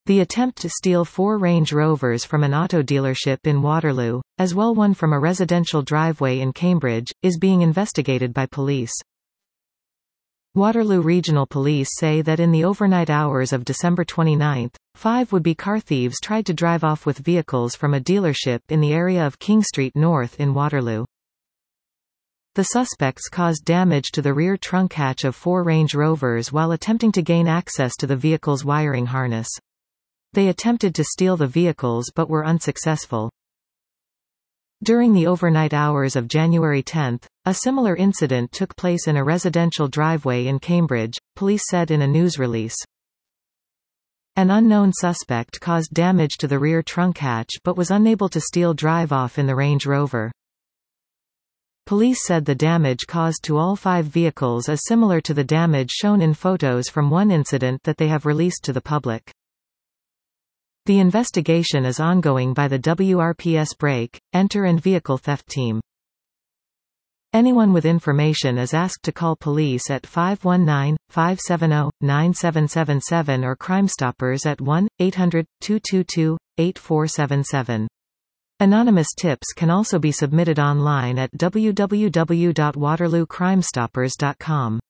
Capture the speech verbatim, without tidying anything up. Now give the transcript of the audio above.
The attempt to steal four Range Rovers from an auto dealership in Waterloo, as well one from a residential driveway in Cambridge, is being investigated by police. Waterloo Regional Police say that in the overnight hours of December twenty-ninth, five would-be car thieves tried to drive off with vehicles from a dealership in the area of King Street North in Waterloo. The suspects caused damage to the rear trunk hatch of four Range Rovers while attempting to gain access to the vehicle's wiring harness. They attempted to steal the vehicles but were unsuccessful. During the overnight hours of January tenth, a similar incident took place in a residential driveway in Cambridge, police said in a news release. An unknown suspect caused damage to the rear trunk hatch but was unable to steal drive-off in the Range Rover. Police said the damage caused to all five vehicles is similar to the damage shown in photos from one incident that they have released to the public. The investigation is ongoing by the W R P S Brake, Enter and Vehicle Theft Team. Anyone with information is asked to call police at five one nine, five seven zero, nine seven seven seven or Crime Stoppers at one eight hundred, two two two, eight four seven seven. Anonymous tips can also be submitted online at w w w dot waterloo crime stoppers dot com.